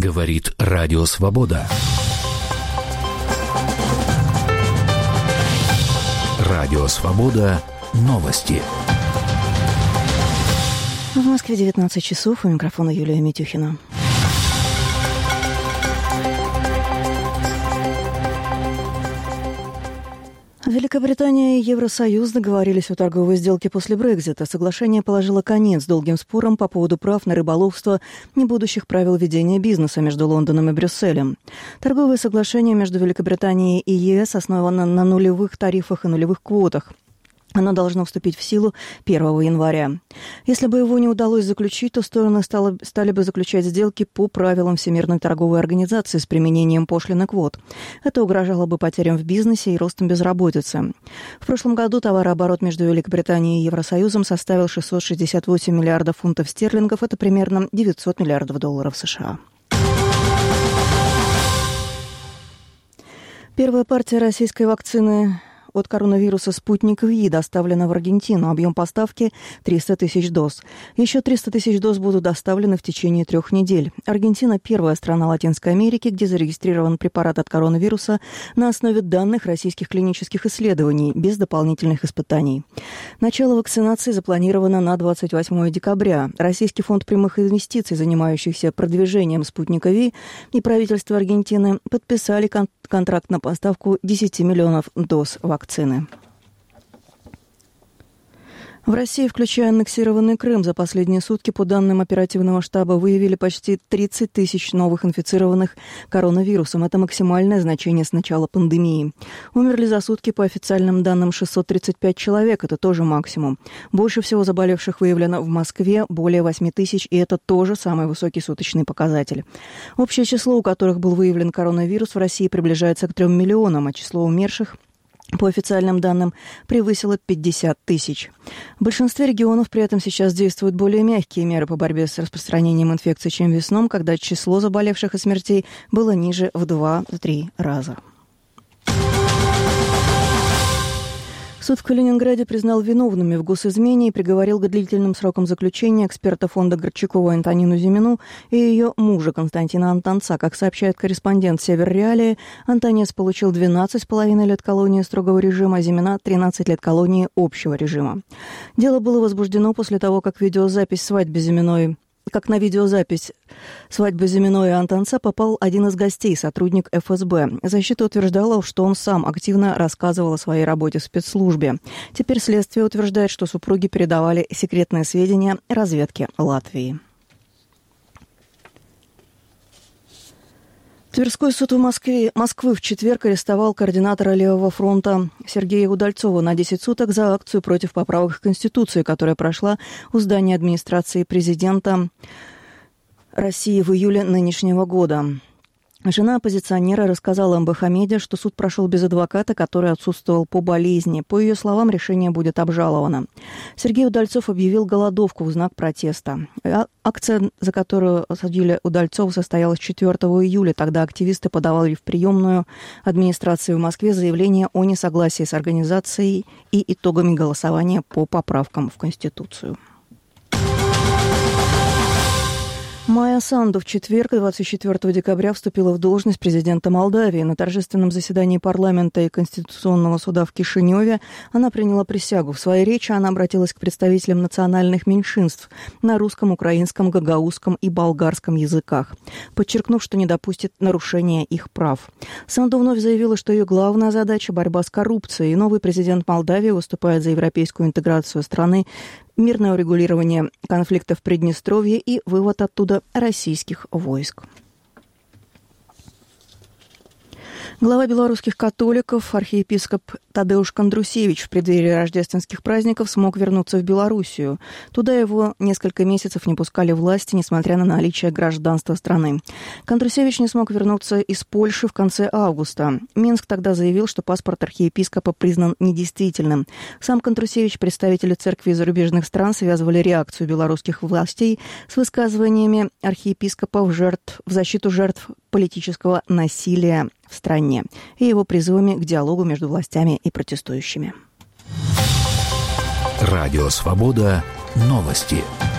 Говорит Радио Свобода. Радио Свобода. Новости. В Москве 19 часов. У микрофона Юлия Митюхина. Великобритания и Евросоюз договорились о торговой сделке после Брексита. Соглашение положило конец долгим спорам по поводу прав на рыболовство и будущих правил ведения бизнеса между Лондоном и Брюсселем. Торговое соглашение между Великобританией и ЕС основано на нулевых тарифах и нулевых квотах. Оно должно вступить в силу 1 января. Если бы его не удалось заключить, то стороны стали бы заключать сделки по правилам Всемирной торговой организации с применением пошлин и квот. Это угрожало бы потерям в бизнесе и ростом безработицы. В прошлом году товарооборот между Великобританией и Евросоюзом составил 668 миллиардов фунтов стерлингов. Это примерно 900 миллиардов долларов США. Первая партия российской вакцины от коронавируса «Спутник Ви» доставлена в Аргентину. Объем поставки – 300 тысяч доз. Еще 300 тысяч доз будут доставлены в течение 3 недель. Аргентина – первая страна Латинской Америки, где зарегистрирован препарат от коронавируса на основе данных российских клинических исследований, без дополнительных испытаний. Начало вакцинации запланировано на 28 декабря. Российский фонд прямых инвестиций, занимающийся продвижением «Спутника Ви», и правительство Аргентины подписали контракт на поставку 10 миллионов доз вакцины. В России, включая аннексированный Крым, за последние сутки, по данным оперативного штаба, выявили почти 30 тысяч новых инфицированных коронавирусом. Это максимальное значение с начала пандемии. Умерли за сутки, по официальным данным, 635 человек. Это тоже максимум. Больше всего заболевших выявлено в Москве, более 8 тысяч, и это тоже самый высокий суточный показатель. Общее число, у которых был выявлен коронавирус, в России приближается к 3 миллионам, а число умерших, по официальным данным, превысило 50 тысяч. В большинстве регионов при этом сейчас действуют более мягкие меры по борьбе с распространением инфекции, чем весной, когда число заболевших и смертей было ниже в 2-3 раза. Суд в Калининграде признал виновными в госизмене и приговорил к длительным срокам заключения эксперта фонда Горчакова Антонину Зимину и ее мужа Константина Антонца. Как сообщает корреспондент «Север Реалии», Антонец получил 12,5 лет колонии строгого режима, а Зимина – 13 лет колонии общего режима. Дело было возбуждено после того, как на видеозапись свадьбы Зиминой и Антонца попал один из гостей, сотрудник ФСБ. Защита утверждала, что он сам активно рассказывал о своей работе в спецслужбе. Теперь следствие утверждает, что супруги передавали секретные сведения разведке Латвии. Тверской суд Москвы в четверг арестовал координатора Левого фронта Сергея Удальцова на 10 суток за акцию против поправок в Конституцию, которая прошла у здания администрации президента России в июле нынешнего года. Жена оппозиционера рассказала МБХ Медиа, что суд прошел без адвоката, который отсутствовал по болезни. По ее словам, решение будет обжаловано. Сергей Удальцов объявил голодовку в знак протеста. Акция, за которую осудили Удальцова, состоялась 4 июля. Тогда активисты подавали в приемную администрации в Москве заявление о несогласии с организацией и итогами голосования по поправкам в Конституцию. Майя Санду в четверг, 24 декабря, вступила в должность президента Молдавии. На торжественном заседании парламента и Конституционного суда в Кишиневе она приняла присягу. В своей речи она обратилась к представителям национальных меньшинств на русском, украинском, гагаузском и болгарском языках, подчеркнув, что не допустит нарушения их прав. Санду вновь заявила, что ее главная задача – борьба с коррупцией, и новый президент Молдавии выступает за европейскую интеграцию страны, мирное урегулирование конфликта в Приднестровье и вывод оттуда российских войск. Глава белорусских католиков, архиепископ Тадеуш Кондрусевич в преддверии рождественских праздников смог вернуться в Белоруссию. Туда его несколько месяцев не пускали власти, несмотря на наличие гражданства страны. Кондрусевич не смог вернуться из Польши в конце августа. Минск тогда заявил, что паспорт архиепископа признан недействительным. Сам Кондрусевич, представители церкви и зарубежных стран связывали реакцию белорусских властей с высказываниями архиепископа в защиту жертв политического насилия в стране и его призывами к диалогу между властями и протестующими. Радио «Свобода». Новости.